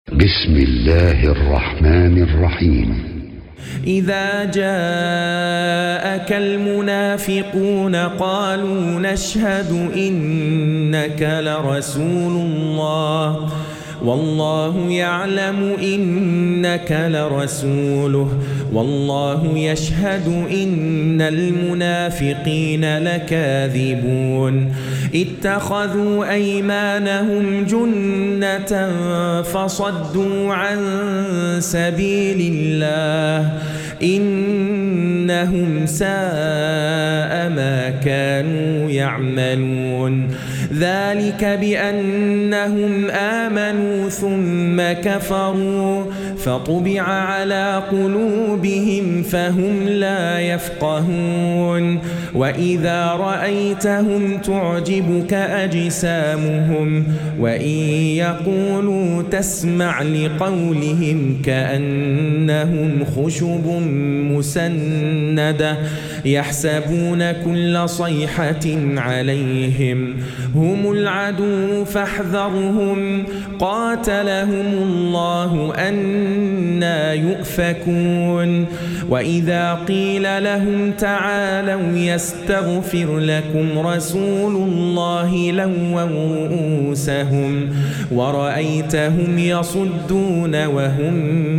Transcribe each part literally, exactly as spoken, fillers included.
بسم الله الرحمن الرحيم. إذا جاءك المنافقون قالوا نشهد إنك لرسول الله والله يعلم إنك لرسوله والله يشهد إن المنافقين لكاذبون اتخذوا أيمانهم جنة فصدوا عن سبيل الله إنهم ساء ما كانوا يعملون ذلك بأنهم آمنوا ثم كفروا فطبع على قلوبهم فهم لا يفقهون وإذا رأيتهم تعجبك أجسامهم وإن يقولوا تسمع لقولهم كأنهم خشب مسندة يحسبون كل صيحة عليهم هم العدو فاحذرهم قاتلهم الله أنى يؤفكون وإذا قيل لهم تعالوا يستغفر لكم رسول الله لووا رؤوسهم ورأيتهم يصدون وهم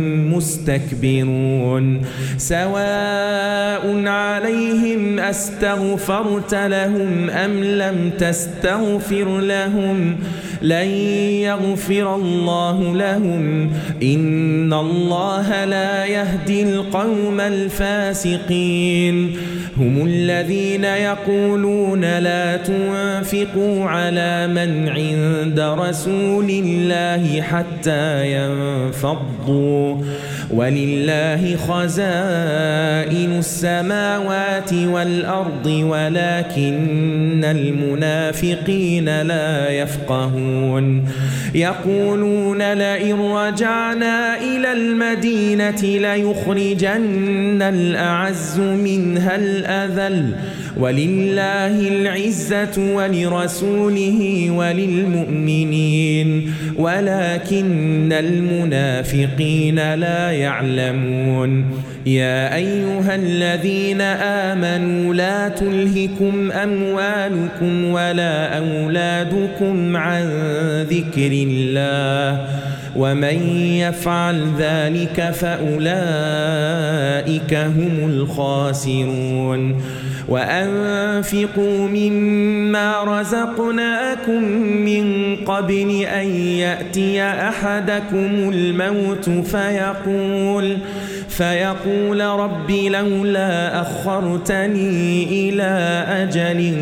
مستكبرون سواء عليهم أستغفرت لهم أم لم تستغفر لهم لن يغفر الله لهم إن الله لا يهدي القوم الفاسقين هم الذين يقولون لا تنفقوا على من عند رسول الله حتى ينفضوا ولله خزائن السماوات والأرض ولكن المنافقين لا يفقهون يقولون لئن رجعنا إلى المدينة ليخرجن الأعز منها الأذل ولله العزة ولرسوله وللمؤمنين ولكن المنافقين لا يعلمون يا أيها الذين آمنوا لا تلهكم أموالكم ولا أولادكم عن ذكر الله ومن يفعل ذلك فأولئك هم الخاسرون وأنفقوا مما رزقناكم من قبل أن يأتي أحدكم الموت فيقول فيقول رب لولا أخرتني إلى أجل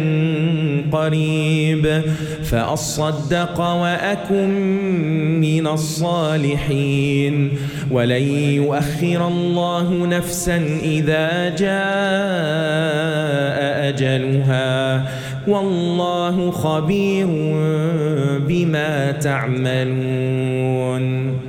قريب فأصدق وأكن من الصالحين ولن يؤخر الله نفسا إذا جاء أجلها والله خبير بما تعملون.